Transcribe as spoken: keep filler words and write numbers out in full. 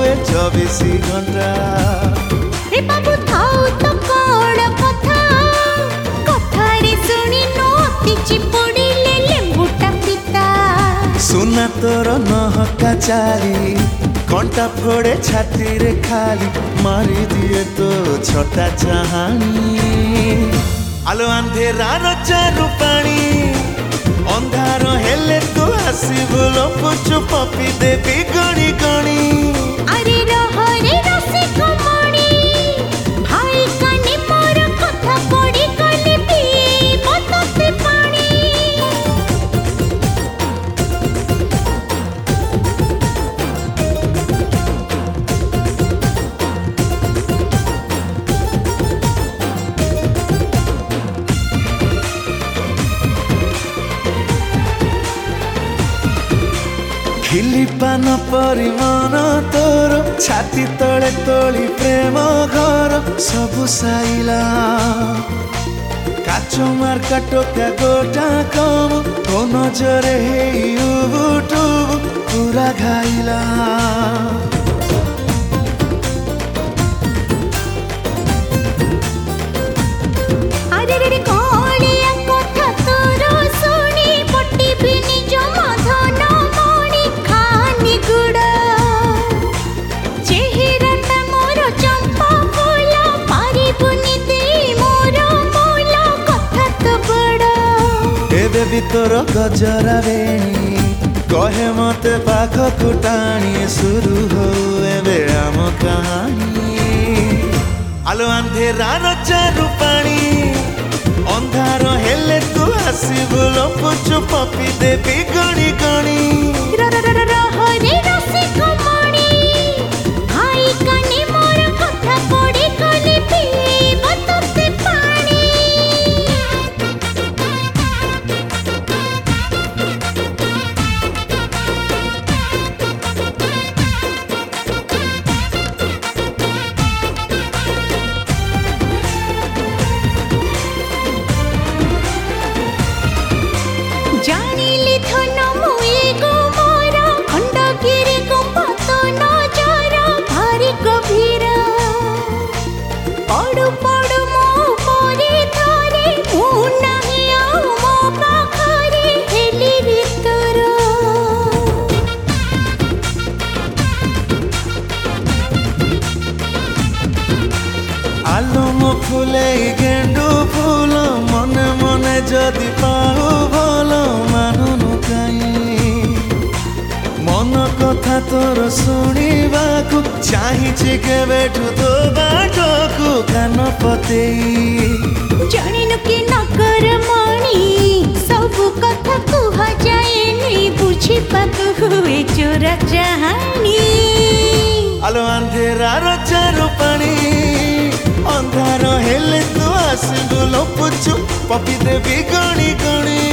हुए चौबीस घंटा रे बाबू थाउ तो कौड़ कथा कथा रे सुनी नोती चिपुड़ी ले लेंबुटा पिता सुना तोर नहका चाली कंटा फोड़े छाती रे खाली मारी दिए तो छोटा चाहानी आलो अंधेरा चारू पानी अंधार हेले तू आसबु लपुचु पपी देवी गणी गणी अरे रहरे रसिक मणि भाई कानी मोर कथा पड़ी गली पीबो तोते पानी खिली पान परी मन तोर छाती तले तोली प्रेम घर सबु साइला काच मार्का टोका गोटा कम तो नजरे उबुटुबु पूरा घाइला अरे रे कोलिया कथा तोर सुनी पट्टी बिनी जमा धन मणि खानी गुड़ा चेहराटा मोर चंपा फूल पारी बुनी दे मोर मूल कथा तो बड़ा एबे भी तोर गजरा बेणी कहे मते पाख कुटाणी शुरू हो एबे आम कहानी आलो अंधेरा चारू पानी अंधार हेले तू आसबु लपुचु पपी देवी गणी गणी रहरे रसिक मणि भाई कानी मोर कथा पड़ी गली पीबो तोते पानी जानिली धन मुई गो मोर खंडगिरी गुंबत नजर भारी गभीर पड़ु पड़ु मो परी धरे मु नाही आउ मो पाखरे हेली भितर आलो मो फुले गेंडू फूल मने मने जदि पाऊ भल मानुनु काई मन कथा तोर शुणिबाकु चाहिछि केबेठु तो बाटकु कान पतेई जानिनु कि नकर मणि सबु कथा कुहा जाएनी बुझी पाकु हुए चोरा चाहानी आलो अंधेरा चारू पानी अंधार हेले तू आसबु लपुचु पपी देवी गणी गणी